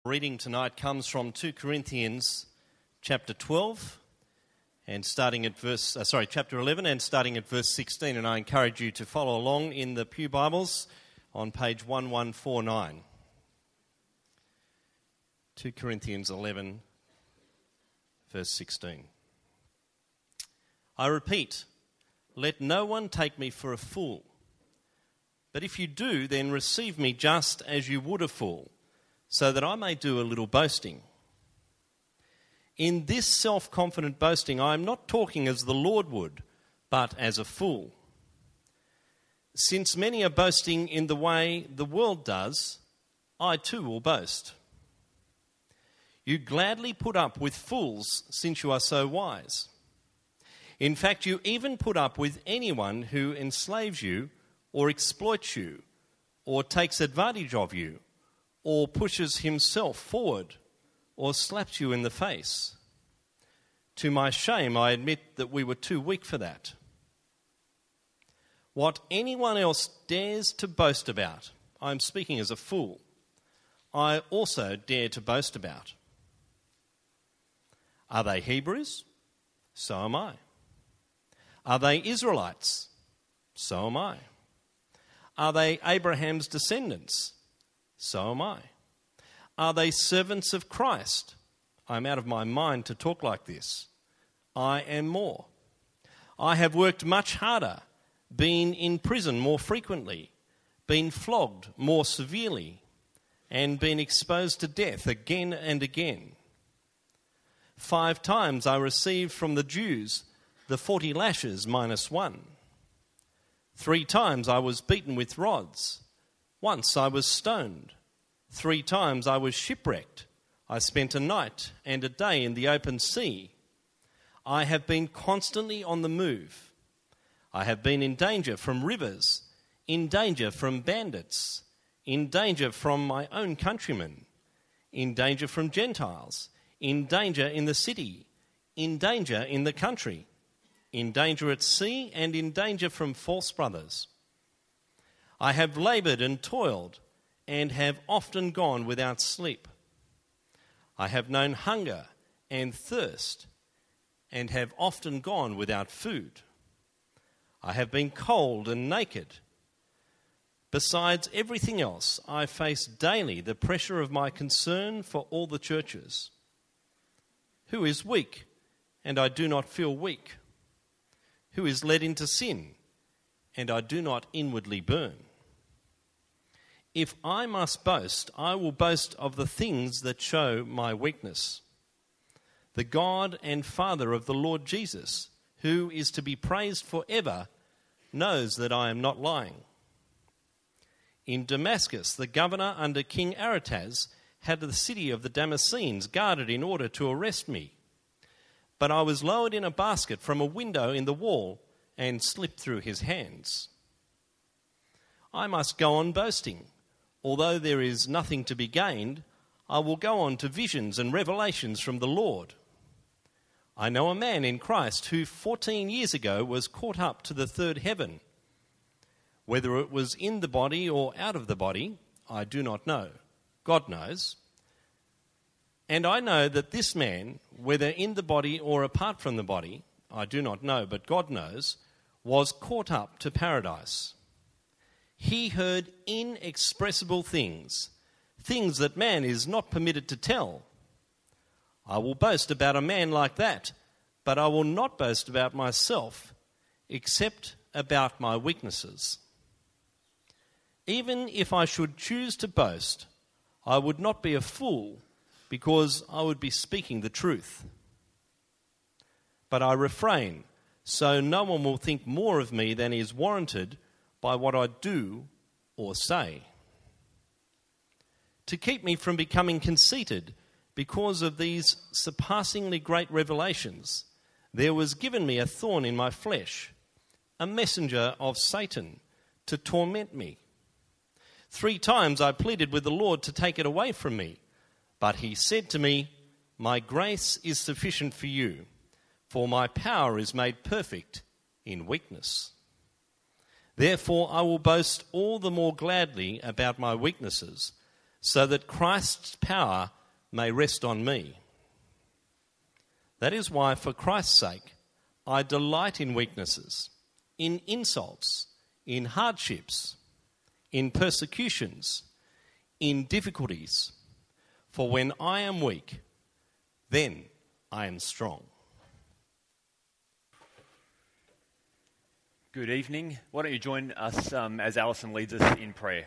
Reading tonight comes from 2 Corinthians chapter 12 and chapter 11 and starting at verse 16, and I encourage you to follow along in the Pew Bibles on page 1149. 2 Corinthians 11 verse 16. I repeat, let no one take me for a fool, but if you do, then receive me just as you would a fool, so that I may do a little boasting. In this self-confident boasting, I am not talking as the Lord would, but as a fool. Since many are boasting in the way the world does, I too will boast. You gladly put up with fools since you are so wise. In fact, you even put up with anyone who enslaves you or exploits you or takes advantage of you, or pushes himself forward, or slaps you in the face. To my shame, I admit that we were too weak for that. What anyone else dares to boast about, I am speaking as a fool, I also dare to boast about. Are they Hebrews? So am I. Are they Israelites? So am I. Are they Abraham's descendants? So am I. Are they servants of Christ? I'm out of my mind to talk like this. I am more. I have worked much harder, been in prison more frequently, been flogged more severely, and been exposed to death again and again. 5 times I received from the Jews the 40 lashes minus 1. 3 times I was beaten with rods. Once I was stoned. 3 times I was shipwrecked. I spent a night and a day in the open sea. I have been constantly on the move. I have been in danger from rivers, in danger from bandits, in danger from my own countrymen, in danger from Gentiles, in danger in the city, in danger in the country, in danger at sea, and in danger from false brothers. I have laboured and toiled, and have often gone without sleep. I have known hunger and thirst, and have often gone without food. I have been cold and naked. Besides everything else, I face daily the pressure of my concern for all the churches. Who is weak, and I do not feel weak? Who is led into sin, and I do not inwardly burn? If I must boast, I will boast of the things that show my weakness. The God and Father of the Lord Jesus, who is to be praised forever, knows that I am not lying. In Damascus, the governor under King Aretas had the city of the Damascenes guarded in order to arrest me. But I was lowered in a basket from a window in the wall and slipped through his hands. I must go on boasting. Although there is nothing to be gained, I will go on to visions and revelations from the Lord. I know a man in Christ who 14 years ago was caught up to the third heaven. Whether it was in the body or out of the body, I do not know. God knows. And I know that this man, whether in the body or apart from the body, I do not know, but God knows, was caught up to paradise. He heard inexpressible things, things that man is not permitted to tell. I will boast about a man like that, but I will not boast about myself, except about my weaknesses. Even if I should choose to boast, I would not be a fool, because I would be speaking the truth. But I refrain, so no one will think more of me than is warranted by what I do or say. To keep me from becoming conceited because of these surpassingly great revelations, there was given me a thorn in my flesh, a messenger of Satan to torment me. 3 times I pleaded with the Lord to take it away from me, but he said to me, "My grace is sufficient for you, for my power is made perfect in weakness." Therefore I will boast all the more gladly about my weaknesses, so that Christ's power may rest on me. That is why, for Christ's sake, I delight in weaknesses, in insults, in hardships, in persecutions, in difficulties. For when I am weak, then I am strong. Good evening. Why don't you join us as Alison leads us in prayer?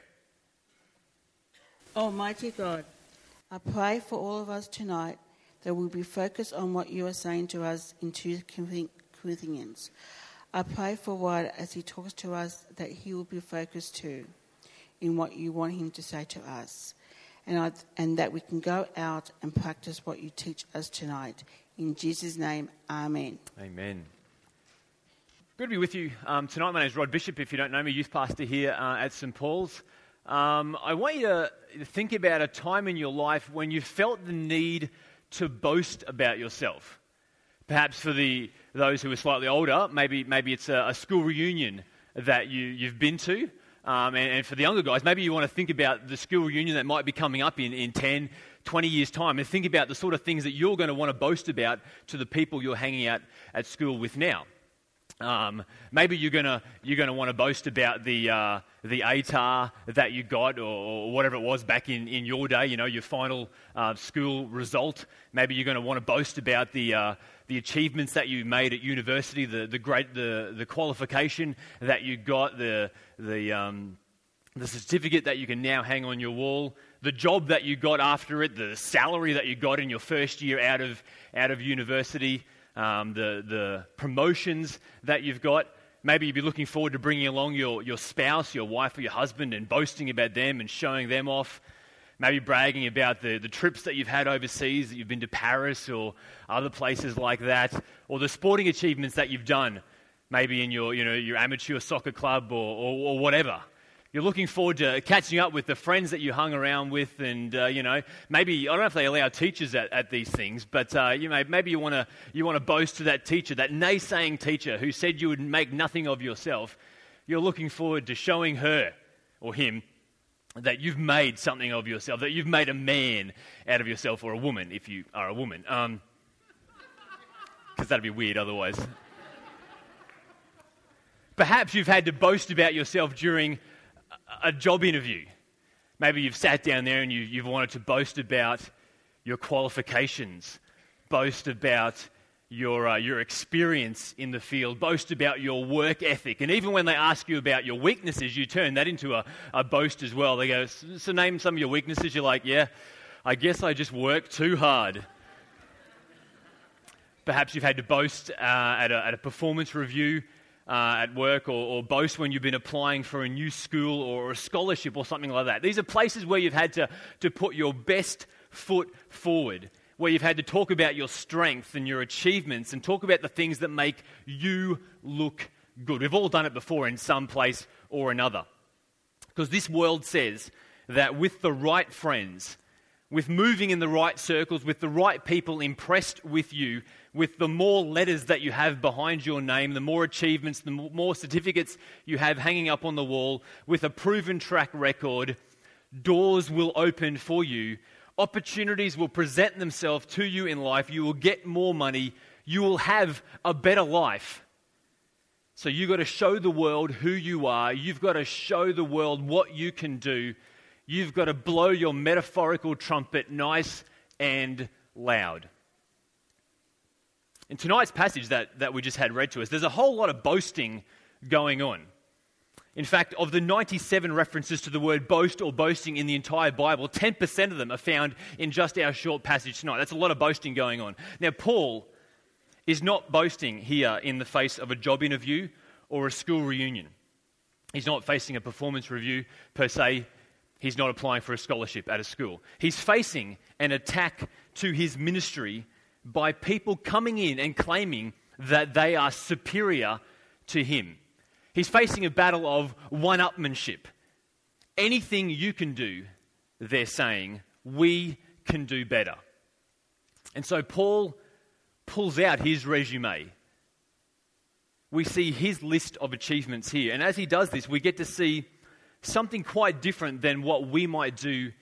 Almighty God, I pray for all of us tonight that we'll be focused on what you are saying to us in 2 Corinthians. I pray for Rod as he talks to us that he will be focused too in what you want him to say to us, and that we can go out and practice what you teach us tonight. In Jesus' name, amen. Amen. Good to be with you tonight. My name is Rod Bishop. If you don't know me, youth pastor here at St. Paul's. I want you to think about a time in your life when you felt the need to boast about yourself. Perhaps for those who are slightly older, maybe it's a school reunion that you've been to. And for the younger guys, maybe you want to think about the school reunion that might be coming up in 10, 20 years' time, and think about the sort of things that you're going to want to boast about to the people you're hanging out at school with now. Maybe you're gonna want to boast about the ATAR that you got, or whatever it was back in your day. You know, your final school result. Maybe you're going to want to boast about the achievements that you made at university, the qualification that you got, the certificate that you can now hang on your wall, the job that you got after it, the salary that you got in your first year out of university. The promotions that you've got. Maybe you'd be looking forward to bringing along your spouse, your wife or your husband, and boasting about them and showing them off. Maybe bragging about the trips that you've had overseas, that you've been to Paris or other places like that, or the sporting achievements that you've done, maybe in your amateur soccer club or whatever. You're looking forward to catching up with the friends that you hung around with, and maybe, I don't know if they allow teachers at these things, but maybe you want to boast to that teacher, that naysaying teacher who said you would make nothing of yourself. You're looking forward to showing her or him that you've made something of yourself, that you've made a man out of yourself, or a woman if you are a woman, because that'd be weird otherwise. Perhaps you've had to boast about yourself during a job interview. Maybe you've sat down there and you've wanted to boast about your qualifications, boast about your experience in the field, boast about your work ethic. And even when they ask you about your weaknesses, you turn that into a boast as well. They go, so name some of your weaknesses. You're like, yeah, I guess I just work too hard. Perhaps you've had to boast at a performance review at work, or boast when you've been applying for a new school or a scholarship or something like that. These are places where you've had to put your best foot forward, where you've had to talk about your strength and your achievements and talk about the things that make you look good. We've all done it before in some place or another. Because this world says that with the right friends, with moving in the right circles, with the right people impressed with you, with the more letters that you have behind your name, the more achievements, the more certificates you have hanging up on the wall, with a proven track record, doors will open for you. Opportunities will present themselves to you in life. You will get more money. You will have a better life. So you've got to show the world who you are. You've got to show the world what you can do. You've got to blow your metaphorical trumpet nice and loud. In tonight's passage that we just had read to us, there's a whole lot of boasting going on. In fact, of the 97 references to the word boast or boasting in the entire Bible, 10% of them are found in just our short passage tonight. That's a lot of boasting going on. Now, Paul is not boasting here in the face of a job interview or a school reunion. He's not facing a performance review per se. He's not applying for a scholarship at a school. He's facing an attack to his ministry by people coming in and claiming that they are superior to him. He's facing a battle of one-upmanship. Anything you can do, they're saying, we can do better. And so Paul pulls out his resume. We see his list of achievements here. And as he does this, we get to see something quite different than what we might do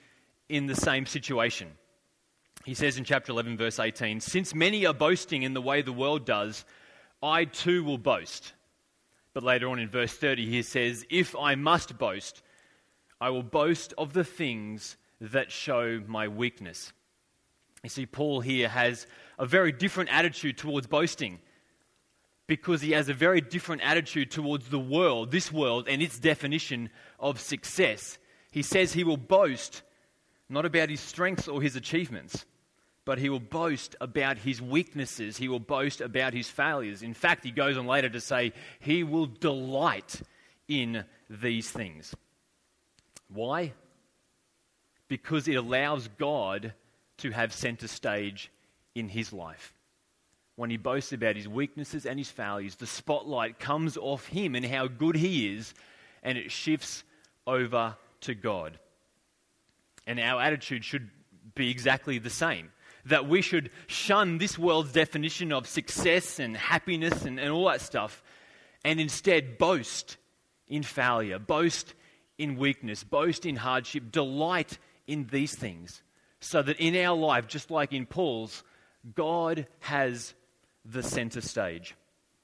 in the same situation. He says in chapter 11, verse 18, "Since many are boasting in the way the world does, I too will boast." But later on in verse 30, he says, "If I must boast, I will boast of the things that show my weakness." You see, Paul here has a very different attitude towards boasting, because he has a very different attitude towards the world, this world, and its definition of success. He says he will boast not about his strengths or his achievements, but he will boast about his weaknesses. He will boast about his failures. In fact, he goes on later to say he will delight in these things. Why? Because it allows God to have center stage in his life. When he boasts about his weaknesses and his failures, the spotlight comes off him and how good he is, and it shifts over to God. And our attitude should be exactly the same. That we should shun this world's definition of success and happiness and all that stuff, and instead boast in failure, boast in weakness, boast in hardship, delight in these things, so that in our life, just like in Paul's, God has the center stage.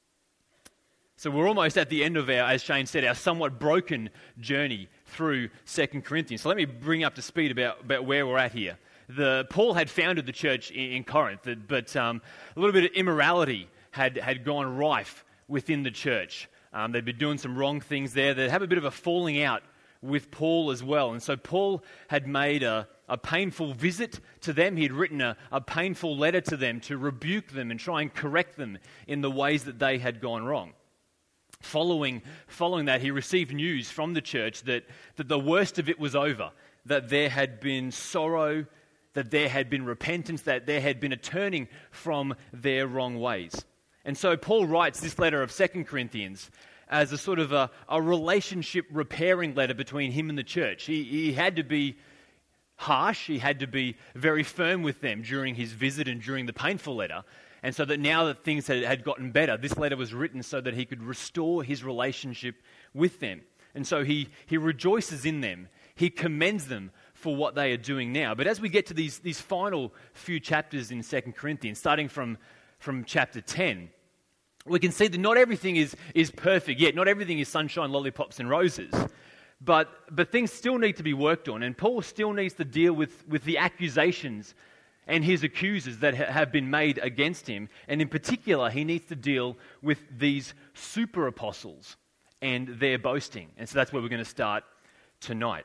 So we're almost at the end of our, as Shane said, our somewhat broken journey through 2 Corinthians. So let me bring up to speed about where we're at here. Paul had founded the church in Corinth, but a little bit of immorality had gone rife within the church. They'd been doing some wrong things there. They'd have a bit of a falling out with Paul as well. And so Paul had made a painful visit to them. He had written a painful letter to them to rebuke them and try and correct them in the ways that they had gone wrong. Following that, he received news from the church that the worst of it was over, that there had been sorrow, that there had been repentance, that there had been a turning from their wrong ways. And so Paul writes this letter of 2 Corinthians as a sort of a relationship repairing letter between him and the church. He had to be harsh, he had to be very firm with them during his visit and during the painful letter. And so that now that things had gotten better, this letter was written so that he could restore his relationship with them. And so he rejoices in them. He commends them for what they are doing now. But as we get to these final few chapters in 2 Corinthians, starting from chapter 10, we can see that not everything is perfect yet. Not everything is sunshine, lollipops and roses. But things still need to be worked on. And Paul still needs to deal with the accusations and his accusers that have been made against him. And in particular, he needs to deal with these super apostles and their boasting. And so that's where we're going to start tonight.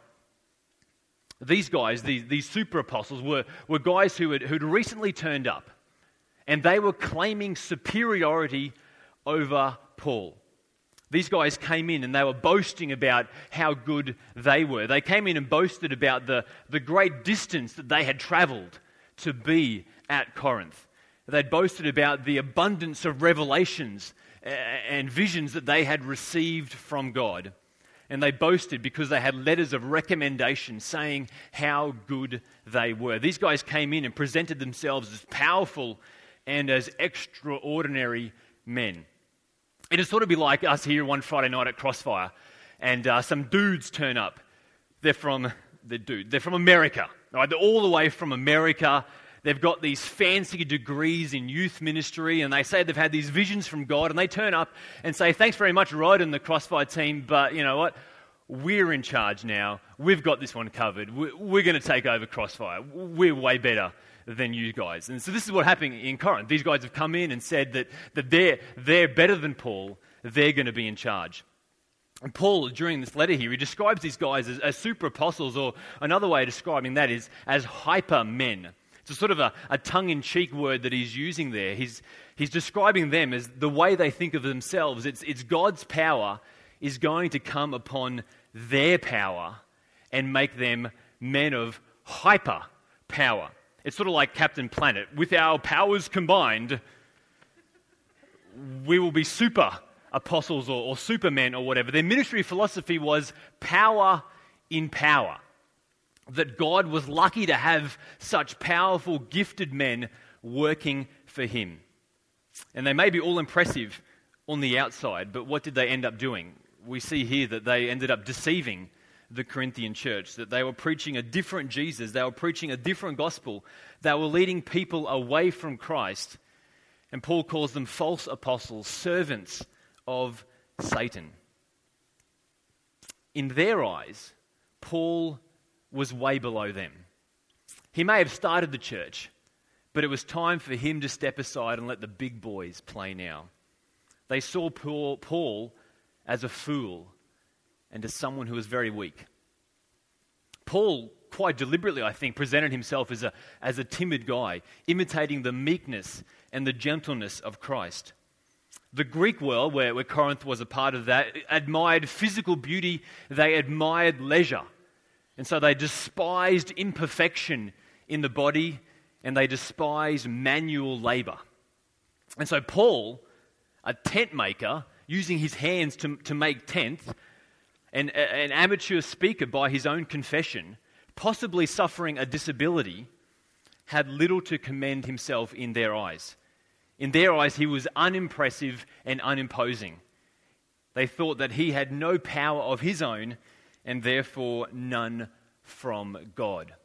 These guys, these super apostles, were guys who'd recently turned up, and they were claiming superiority over Paul. These guys came in and they were boasting about how good they were. They came in and boasted about the great distance that they had traveled to be at Corinth. They'd boasted about the abundance of revelations and visions that they had received from God. And they boasted because they had letters of recommendation saying how good they were. These guys came in and presented themselves as powerful and as extraordinary men. It'd sort of be like us here one Friday night at Crossfire, and some dudes turn up. They're from America. Right? They're all the way from America. They've got these fancy degrees in youth ministry, and they say they've had these visions from God, and they turn up and say, "Thanks very much, Rod and the Crossfire team, but you know what? We're in charge now. We've got this one covered. We're going to take over Crossfire. We're way better than you guys." And so this is what happened in Corinth. These guys have come in and said that they're better than Paul. They're going to be in charge. And Paul, during this letter here, he describes these guys as super apostles, or another way of describing that is as hyper men. It's a sort of a tongue-in-cheek word that he's using there. He's describing them as the way they think of themselves. It's God's power is going to come upon their power and make them men of hyper power. It's sort of like Captain Planet. With our powers combined, we will be super apostles or supermen or whatever. Their ministry philosophy was power in power. That God was lucky to have such powerful, gifted men working for him. And they may be all impressive on the outside, but what did they end up doing? We see here that they ended up deceiving the Corinthian church, that they were preaching a different Jesus, they were preaching a different gospel, they were leading people away from Christ. And Paul calls them false apostles, servants of Satan. In their eyes, Paul was way below them. He may have started the church, but it was time for him to step aside and let the big boys play now. They saw Paul as a fool and as someone who was very weak. Paul, quite deliberately, I think, presented himself as a timid guy, imitating the meekness and the gentleness of Christ. The Greek world, where Corinth was a part of that, admired physical beauty, they admired leisure. And so they despised imperfection in the body, and they despised manual labor. And so Paul, a tent maker, using his hands to make tents, and an amateur speaker by his own confession, possibly suffering a disability, had little to commend himself in their eyes. In their eyes, he was unimpressive and unimposing. They thought that he had no power of his own, and therefore none from God.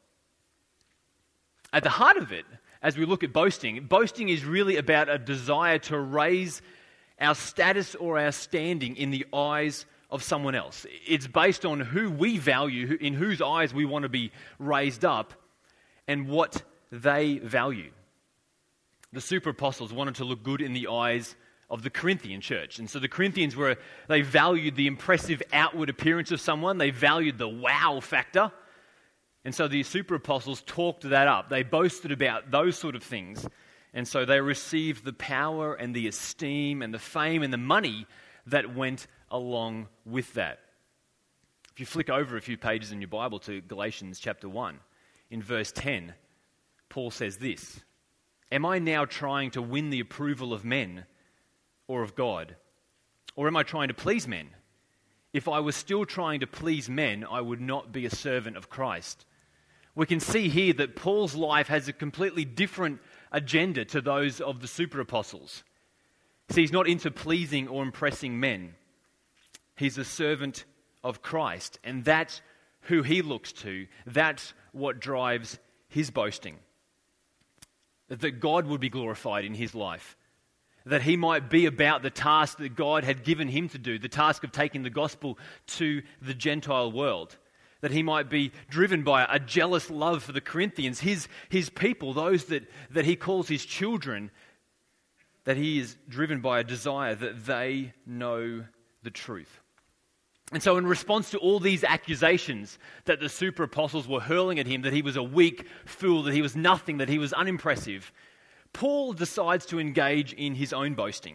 At the heart of it, as we look at boasting, boasting is really about a desire to raise our status or our standing in the eyes of someone else. It's based on who we value, in whose eyes we want to be raised up, and what they value. The super apostles wanted to look good in the eyes of the Corinthian church. And so the Corinthians they valued the impressive outward appearance of someone. They valued the wow factor. And so the super apostles talked that up. They boasted about those sort of things. And so they received the power and the esteem and the fame and the money that went along with that. If you flick over a few pages in your Bible to Galatians chapter 1, in verse 10, Paul says this: "Am I now trying to win the approval of men or of God? Or am I trying to please men? If I was still trying to please men, I would not be a servant of Christ." We can see here that Paul's life has a completely different agenda to those of the super apostles. See, he's not into pleasing or impressing men. He's a servant of Christ, and that's who he looks to. That's what drives his boasting. That God would be glorified in his life. That he might be about the task that God had given him to do, the task of taking the gospel to the Gentile world. That he might be driven by a jealous love for the Corinthians, his people, those that he calls his children. That he is driven by a desire that they know the truth. And so in response to all these accusations that the super apostles were hurling at him, that he was a weak fool, that he was nothing, that he was unimpressive, Paul decides to engage in his own boasting.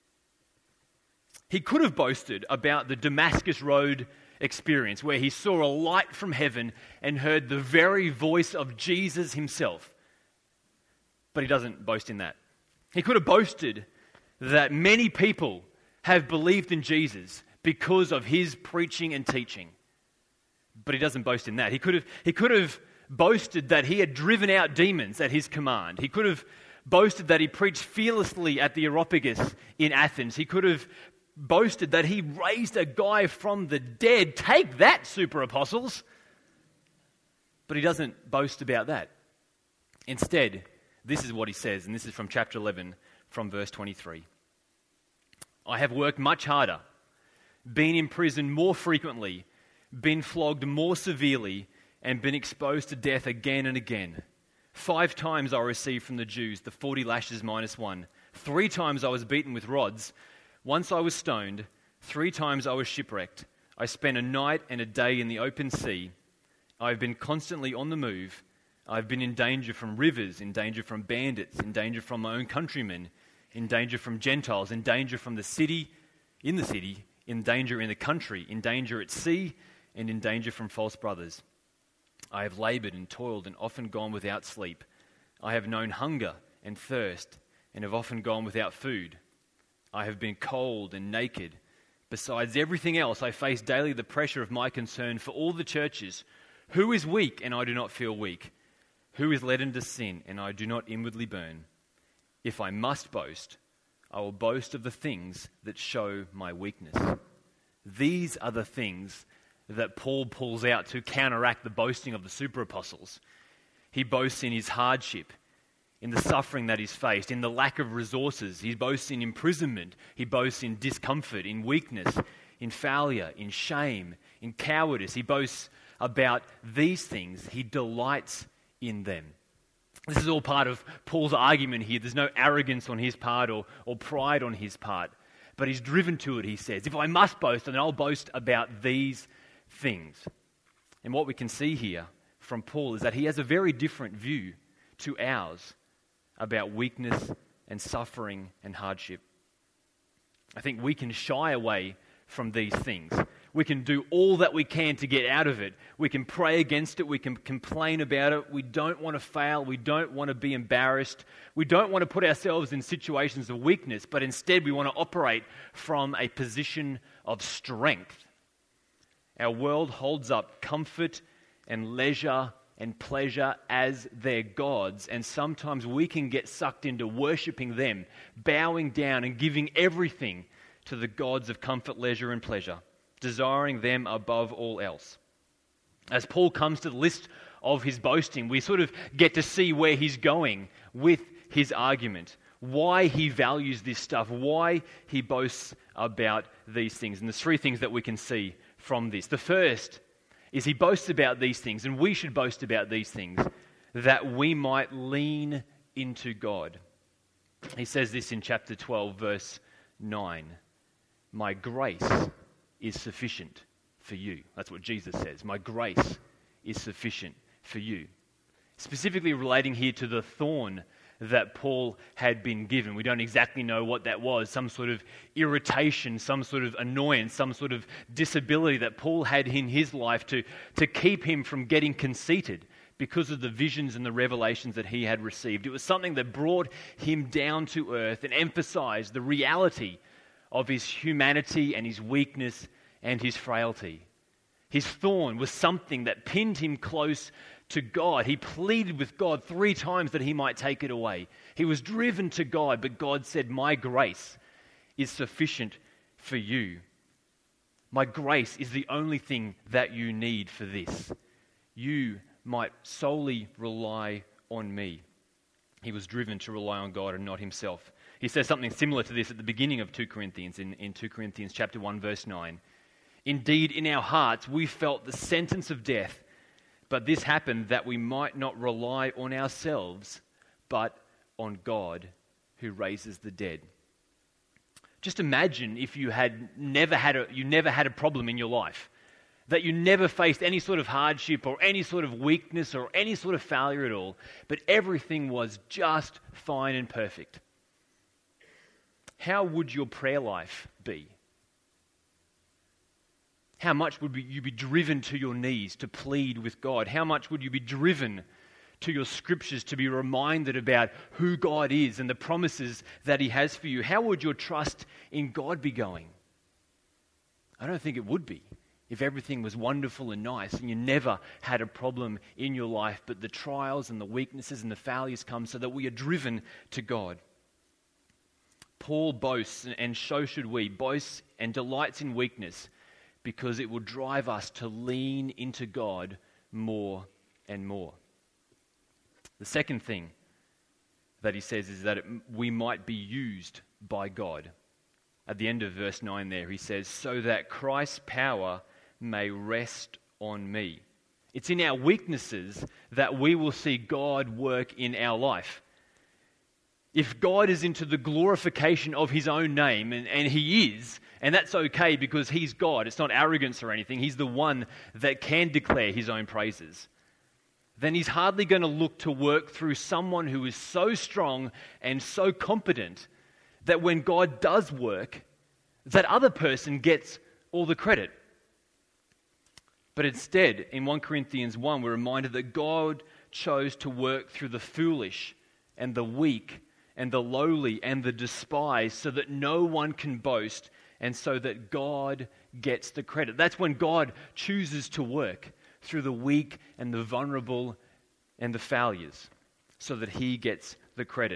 He could have boasted about the Damascus Road experience, where he saw a light from heaven and heard the very voice of Jesus himself. But he doesn't boast in that. He could have boasted that many people have believed in Jesus because of his preaching and teaching. But he doesn't boast in that. He could have boasted that he had driven out demons at his command. He could have boasted that he preached fearlessly at the Areopagus in Athens. He could have boasted that he raised a guy from the dead. Take that, super apostles! But he doesn't boast about that. Instead, this is what he says, and this is from chapter 11, from verse 23. "I have worked much harder, been in prison more frequently, been flogged more severely, and been exposed to death again and again. 5 times I received from the Jews the 40 lashes minus 1. 3 times I was beaten with rods. Once I was stoned. 3 times I was shipwrecked. I spent a night and a day in the open sea. I have been constantly on the move. I have been in danger from rivers, in danger from bandits, in danger from my own countrymen, in danger from Gentiles, in danger from the city, in danger in the country, in danger at sea, and in danger from false brothers. I have labored and toiled and often gone without sleep. I have known hunger and thirst and have often gone without food. I have been cold and naked. Besides everything else, I face daily the pressure of my concern for all the churches. Who is weak and I do not feel weak? Who is led into sin and I do not inwardly burn? If I must boast, I will boast of the things that show my weakness. These are the things that Paul pulls out to counteract the boasting of the super apostles. He boasts in his hardship, in the suffering that he's faced, in the lack of resources. He boasts in imprisonment. He boasts in discomfort, in weakness, in failure, in shame, in cowardice. He boasts about these things. He delights in them. This is all part of Paul's argument here. There's no arrogance on his part or pride on his part. But he's driven to it, he says. If I must boast, then I'll boast about these things. And what we can see here from Paul is that he has a very different view to ours about weakness and suffering and hardship. I think we can shy away from these things. We can do all that we can to get out of it. We can pray against it. We can complain about it. We don't want to fail. We don't want to be embarrassed. We don't want to put ourselves in situations of weakness, but instead we want to operate from a position of strength. Our world holds up comfort and leisure and pleasure as their gods, and sometimes we can get sucked into worshipping them, bowing down and giving everything to the gods of comfort, leisure and pleasure, desiring them above all else. As Paul comes to the list of his boasting, we sort of get to see where he's going with his argument, why he values this stuff, why he boasts about these things. And there's three things that we can see from this. The first is he boasts about these things, and we should boast about these things, that we might lean into God. He says this in chapter 12, verse 9. My grace is sufficient for you. That's what Jesus says. My grace is sufficient for you. Specifically relating here to the thorn that Paul had been given. We don't exactly know what that was. Some sort of irritation, some sort of annoyance, some sort of disability that Paul had in his life to keep him from getting conceited because of the visions and the revelations that he had received. It was something that brought him down to earth and emphasized the reality of his humanity and his weakness and his frailty. His thorn was something that pinned him close to God. He pleaded with God 3 times that he might take it away. He was driven to God, but God said, my grace is sufficient for you. My grace is the only thing that you need for this. You might solely rely on me. He was driven to rely on God and not himself. He says something similar to this at the beginning of 2 Corinthians, in 2 Corinthians chapter 1, verse 9. Indeed, in our hearts we felt the sentence of death, but this happened that we might not rely on ourselves, but on God who raises the dead. Just imagine if you never had a problem in your life, that you never faced any sort of hardship or any sort of weakness or any sort of failure at all, but everything was just fine and perfect. How would your prayer life be? How much would you be driven to your knees to plead with God? How much would you be driven to your scriptures to be reminded about who God is and the promises that he has for you? How would your trust in God be going? I don't think it would be if everything was wonderful and nice and you never had a problem in your life, but the trials and the weaknesses and the failures come so that we are driven to God. Paul boasts, and so should we, boasts and delights in weakness because it will drive us to lean into God more and more. The second thing that he says is that we might be used by God. At the end of verse 9 there, he says, so that Christ's power may rest on me. It's in our weaknesses that we will see God work in our life. If God is into the glorification of his own name, and he is, and that's okay because he's God, it's not arrogance or anything, he's the one that can declare his own praises, then he's hardly going to look to work through someone who is so strong and so competent that when God does work, that other person gets all the credit. But instead, in 1 Corinthians 1, we're reminded that God chose to work through the foolish and the weak and the lowly and the despised so that no one can boast and so that God gets the credit. That's when God chooses to work through the weak and the vulnerable and the failures so that he gets the credit.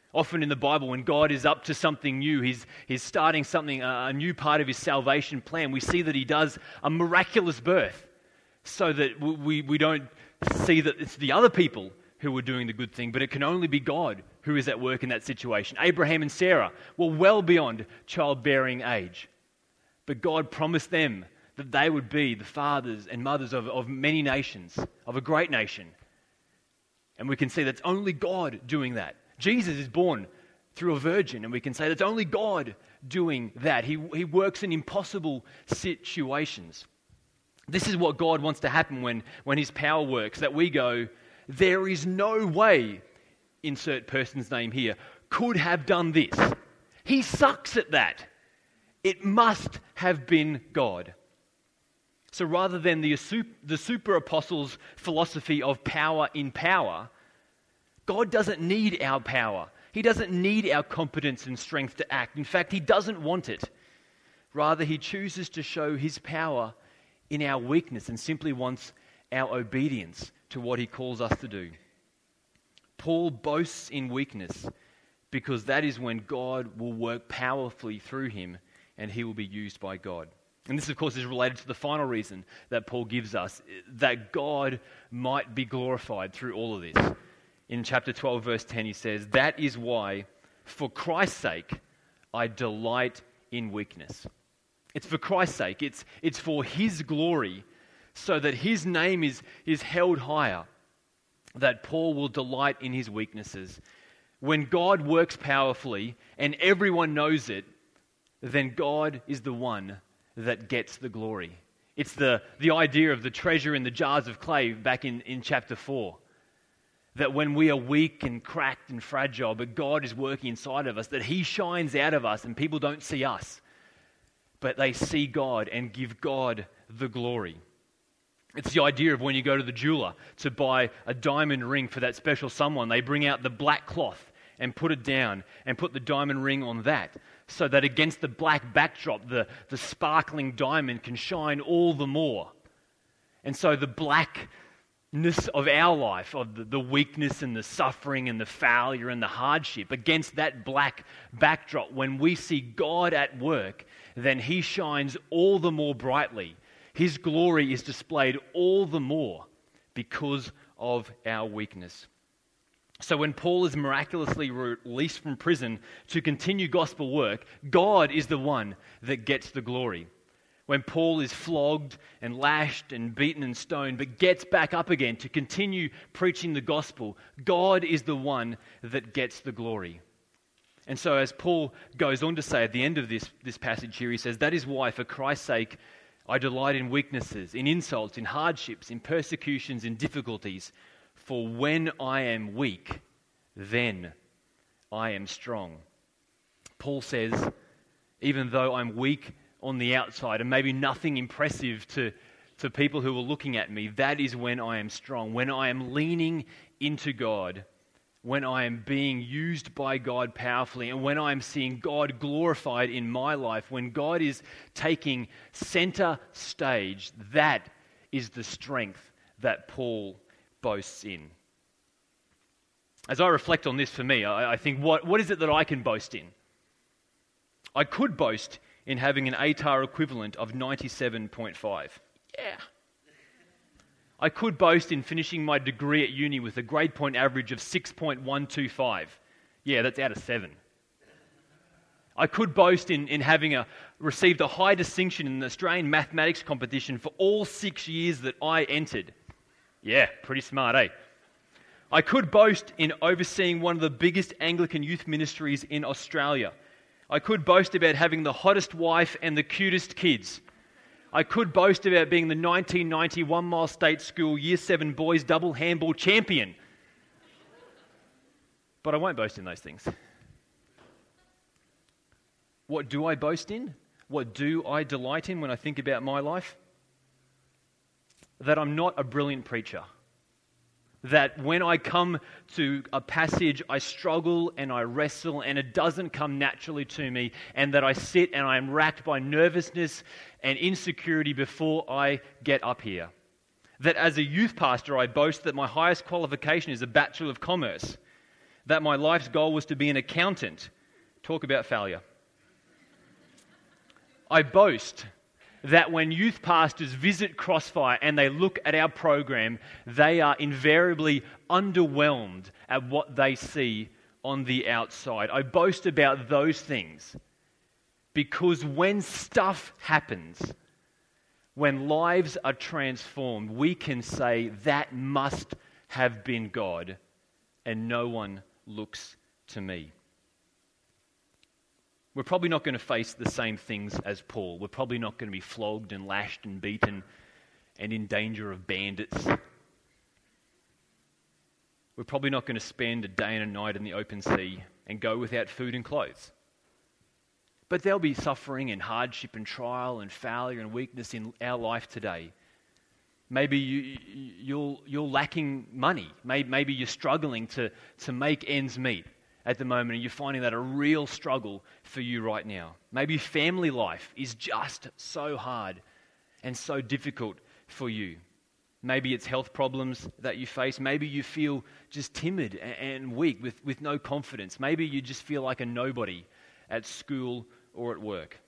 Often in the Bible, when God is up to something new, he's starting something, a new part of his salvation plan, we see that he does a miraculous birth so that we don't see that it's the other people who are doing the good thing, but it can only be God who is at work in that situation. Abraham and Sarah were well beyond childbearing age, but God promised them that they would be the fathers and mothers of many nations, of a great nation. And we can see that's only God doing that. Jesus is born through a virgin, and we can say that's only God doing that. He works in impossible situations. This is what God wants to happen when his power works, that we go, there is no way, insert person's name here, could have done this. He sucks at that. It must have been God. So rather than the super apostles' philosophy of power in power, God doesn't need our power. He doesn't need our competence and strength to act. In fact, he doesn't want it. Rather, he chooses to show his power in our weakness and simply wants our obedience to what he calls us to do. Paul boasts in weakness because that is when God will work powerfully through him and he will be used by God. And this, of course, is related to the final reason that Paul gives us, that God might be glorified through all of this. In chapter 12, verse 10, he says, "That is why, for Christ's sake, I delight in weakness." It's for Christ's sake. It's for his glory, so that his name is held higher, that Paul will delight in his weaknesses. When God works powerfully and everyone knows it, then God is the one that gets the glory. It's the idea of the treasure in the jars of clay back in chapter 4. That when we are weak and cracked and fragile, but God is working inside of us, that he shines out of us and people don't see us, but they see God and give God the glory. It's the idea of when you go to the jeweler to buy a diamond ring for that special someone, they bring out the black cloth and put it down and put the diamond ring on that, so that against the black backdrop, the sparkling diamond can shine all the more. And so the blackness of our life, of the weakness and the suffering and the failure and the hardship, against that black backdrop, when we see God at work, then he shines all the more brightly. His glory is displayed all the more because of our weakness. So when Paul is miraculously released from prison to continue gospel work, God is the one that gets the glory. When Paul is flogged and lashed and beaten and stoned, but gets back up again to continue preaching the gospel, God is the one that gets the glory. And so as Paul goes on to say at the end of this passage here, he says, "That is why, for Christ's sake, I delight in weaknesses, in insults, in hardships, in persecutions, in difficulties. For when I am weak, then I am strong." Paul says, even though I'm weak on the outside and maybe nothing impressive to people who are looking at me, that is when I am strong. When I am leaning into God, when I am being used by God powerfully, and when I am seeing God glorified in my life, when God is taking center stage, that is the strength that Paul boasts in. As I reflect on this for me, I think, what is it that I can boast in? I could boast in having an ATAR equivalent of 97.5. Yeah. I could boast in finishing my degree at uni with a grade point average of 6.125. Yeah, that's out of 7. I could boast in having received a high distinction in the Australian mathematics competition for all 6 years that I entered. Yeah, pretty smart, eh? I could boast in overseeing one of the biggest Anglican youth ministries in Australia. I could boast about having the hottest wife and the cutest kids. I could boast about being the 1990 One Mile State School Year 7 boys double handball champion. But I won't boast in those things. What do I boast in? What do I delight in when I think about my life? That I'm not a brilliant preacher. That when I come to a passage, I struggle and I wrestle and it doesn't come naturally to me, and that I sit and I am racked by nervousness and insecurity before I get up here. That as a youth pastor, I boast that my highest qualification is a Bachelor of Commerce. that my life's goal was to be an accountant. Talk about failure. I boast that when youth pastors visit Crossfire and they look at our program, they are invariably underwhelmed at what they see on the outside. I boast about those things because when stuff happens, when lives are transformed, we can say that must have been God, and no one looks to me. We're probably not going to face the same things as Paul. We're probably not going to be flogged and lashed and beaten and in danger of bandits. We're probably not going to spend a day and a night in the open sea and go without food and clothes. But there'll be suffering and hardship and trial and failure and weakness in our life today. Maybe you're lacking money. Maybe you're struggling to make ends meet at the moment, and you're finding that a real struggle for you right now. Maybe family life is just so hard and so difficult for you. Maybe it's health problems that you face. Maybe you feel just timid and weak with no confidence. Maybe you just feel like a nobody at school or at work.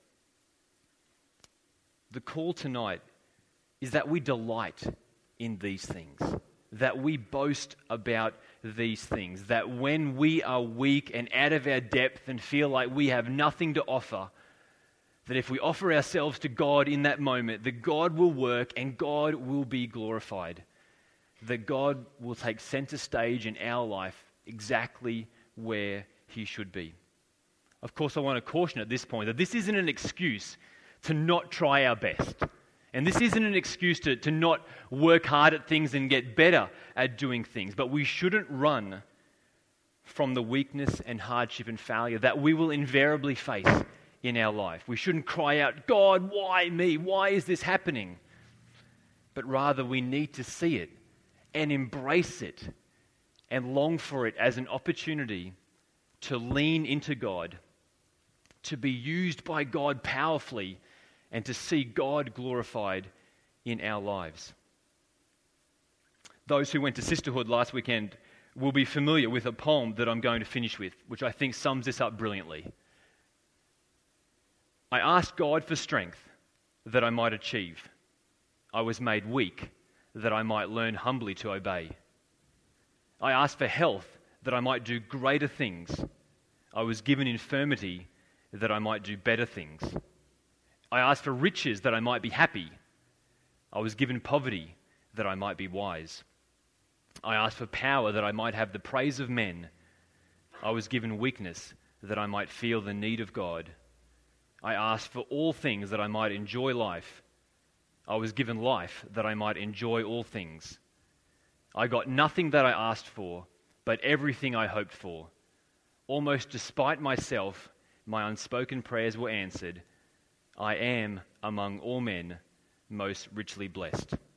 The call tonight is that we delight in these things, that we boast about these things, that when we are weak and out of our depth and feel like we have nothing to offer, that if we offer ourselves to God in that moment, that God will work and God will be glorified, that God will take center stage in our life exactly where He should be. Of course, I want to caution at this point that this isn't an excuse to not try our best. And this isn't an excuse to not work hard at things and get better at doing things. But we shouldn't run from the weakness and hardship and failure that we will invariably face in our life. We shouldn't cry out, God, why me? Why is this happening? But rather we need to see it and embrace it and long for it as an opportunity to lean into God, to be used by God powerfully, and to see God glorified in our lives. Those who went to Sisterhood last weekend will be familiar with a poem that I'm going to finish with, which I think sums this up brilliantly. I asked God for strength that I might achieve. I was made weak that I might learn humbly to obey. I asked for health that I might do greater things. I was given infirmity that I might do better things. I asked for riches that I might be happy. I was given poverty that I might be wise. I asked for power that I might have the praise of men. I was given weakness that I might feel the need of God. I asked for all things that I might enjoy life. I was given life that I might enjoy all things. I got nothing that I asked for, but everything I hoped for. Almost despite myself, my unspoken prayers were answered. I am, among all men, most richly blessed.